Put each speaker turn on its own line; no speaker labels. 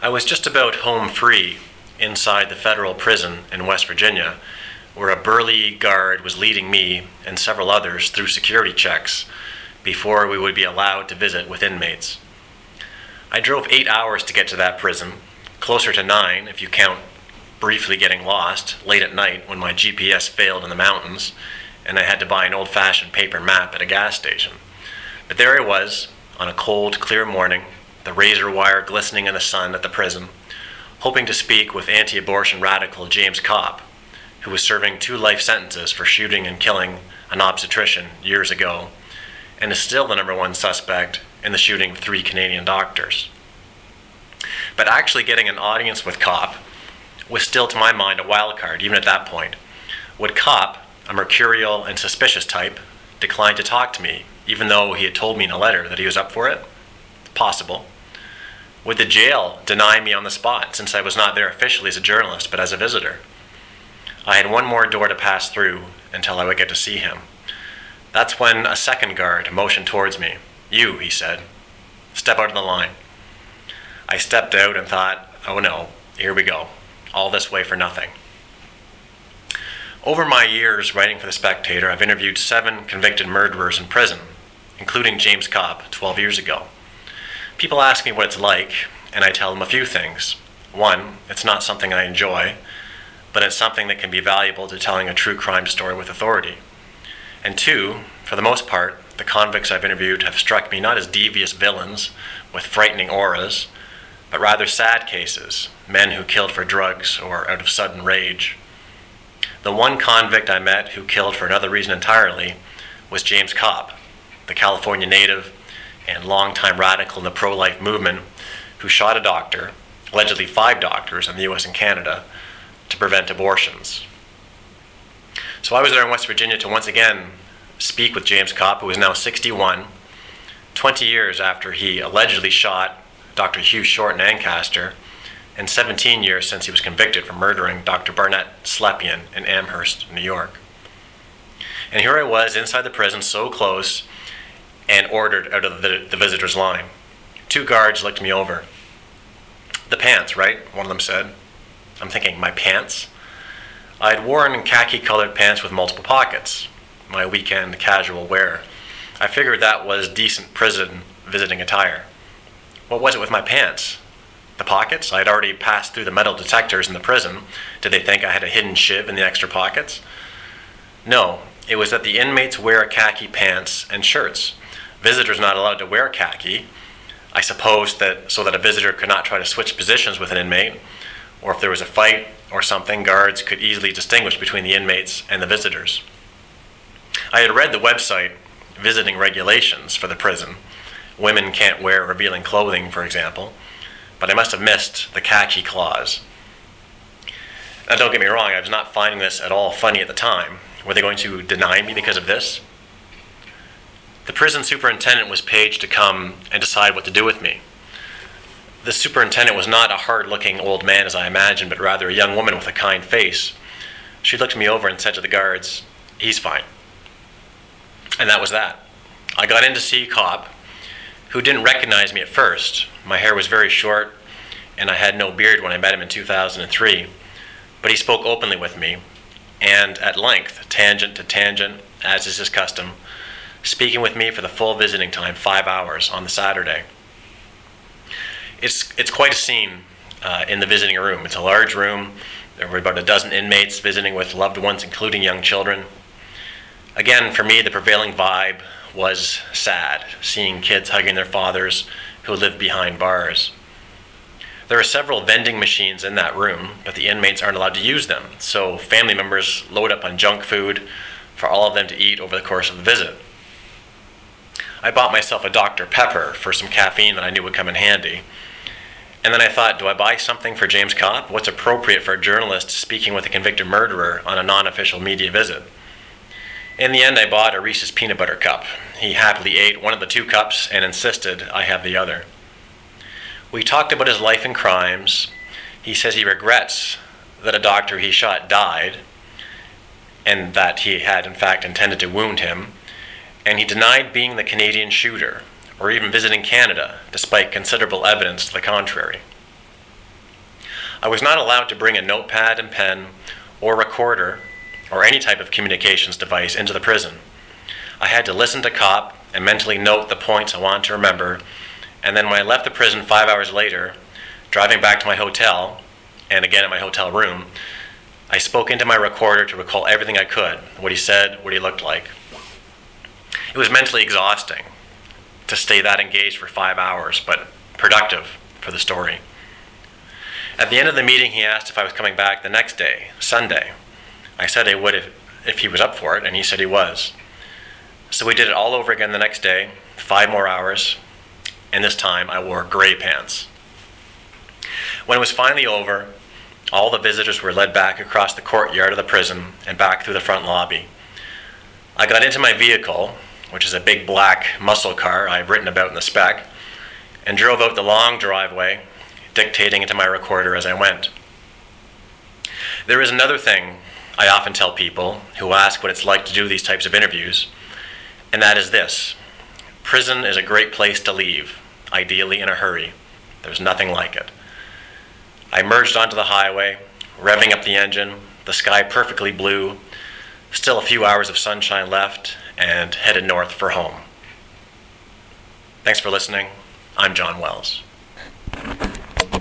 I was just about home free inside the federal prison in West Virginia, where a burly guard was leading me and several others through security checks before we would be allowed to visit with inmates. I drove 8 hours to get to that prison, closer to 9 if you count briefly getting lost late at night when my GPS failed in the mountains and I had to buy an old-fashioned paper map at a gas station. But there I was, on a cold, clear morning, the razor wire glistening in the sun at the prison, hoping to speak with anti-abortion radical James Kopp, who was serving 2 life sentences for shooting and killing an obstetrician years ago, and is still the #1 suspect in the shooting of 3 Canadian doctors. But actually getting an audience with Kopp was still, to my mind, a wild card, even at that point. Would Kopp, a mercurial and suspicious type, decline to talk to me, even though he had told me in a letter that he was up for it? Possible. Would the jail deny me on the spot, since I was not there officially as a journalist, but as a visitor? I had one more door to pass through until I would get to see him. That's when a second guard motioned towards me. "You," he said. "Step out of the line." I stepped out and thought, oh no, here we go. All this way for nothing. Over my years writing for The Spectator, I've interviewed 7 convicted murderers in prison, including James Kopp 12 years ago. People ask me what it's like, and I tell them a few things. 1, it's not something I enjoy, but it's something that can be valuable to telling a true crime story with authority. And 2, for the most part, the convicts I've interviewed have struck me not as devious villains with frightening auras, but rather sad cases, men who killed for drugs or out of sudden rage. The one convict I met who killed for another reason entirely was James Kopp, the California native and longtime radical in the pro-life movement who shot a doctor, allegedly 5 doctors in the US and Canada, to prevent abortions. So I was there in West Virginia to once again speak with James Kopp, who is now 61, 20 years after he allegedly shot Dr. Hugh Short in Ancaster, and 17 years since he was convicted for murdering Dr. Barnett Slepian in Amherst, New York. And here I was inside the prison, so close, and ordered out of the visitor's line. 2 guards looked me over. "The pants, right?" one of them said. I'm thinking, my pants? I'd worn khaki-colored pants with multiple pockets, my weekend casual wear. I figured that was decent prison visiting attire. What was it with my pants? The pockets? I had already passed through the metal detectors in the prison. Did they think I had a hidden shiv in the extra pockets? No, it was that the inmates wear khaki pants and shirts. Visitors not allowed to wear khaki. I suppose that so that a visitor could not try to switch positions with an inmate, or if there was a fight or something, guards could easily distinguish between the inmates and the visitors. I had read the website visiting regulations for the prison. Women can't wear revealing clothing, for example, but I must have missed the khaki clause. Now don't get me wrong, I was not finding this at all funny at the time. Were they going to deny me because of this? The prison superintendent was paged to come and decide what to do with me. The superintendent was not a hard-looking old man as I imagined, but rather a young woman with a kind face. She looked me over and said to the guards, "He's fine." And that was that. I got in to see Kopp, who didn't recognize me at first. My hair was very short, and I had no beard when I met him in 2003. But he spoke openly with me, and at length, tangent to tangent, as is his custom, speaking with me for the full visiting time, 5 hours on the Saturday. It's quite a scene in the visiting room. It's a large room. There were about a dozen inmates visiting with loved ones, including young children. Again, for me, the prevailing vibe was sad, seeing kids hugging their fathers who lived behind bars. There are several vending machines in that room, but the inmates aren't allowed to use them, so family members load up on junk food for all of them to eat over the course of the visit. I bought myself a Dr. Pepper for some caffeine that I knew would come in handy. And then I thought, do I buy something for James Kopp? What's appropriate for a journalist speaking with a convicted murderer on a non-official media visit? In the end, I bought a Reese's peanut butter cup. He happily ate one of the 2 cups and insisted I have the other. We talked about his life and crimes. He says he regrets that a doctor he shot died, and that he had in fact intended to wound him, and he denied being the Canadian shooter, or even visiting Canada, despite considerable evidence to the contrary. I was not allowed to bring a notepad and pen or recorder or any type of communications device into the prison. I had to listen to cop and mentally note the points I wanted to remember, and then when I left the prison 5 hours later, driving back to my hotel, and again at my hotel room, I spoke into my recorder to recall everything I could, what he said, what he looked like. It was mentally exhausting to stay that engaged for 5 hours, but productive for the story. At the end of the meeting, he asked if I was coming back the next day, Sunday. I said I would if he was up for it, and he said he was. So we did it all over again the next day, 5 more hours, and this time I wore gray pants. When it was finally over, all the visitors were led back across the courtyard of the prison and back through the front lobby. I got into my vehicle, which is a big black muscle car I've written about in the spec, and drove out the long driveway, dictating into my recorder as I went. There is another thing I often tell people who ask what it's like to do these types of interviews, and that is this: prison is a great place to leave, ideally in a hurry. There's nothing like it. I emerged onto the highway, revving up the engine, the sky perfectly blue, still a few hours of sunshine left, and headed north for home. Thanks for listening. I'm John Wells.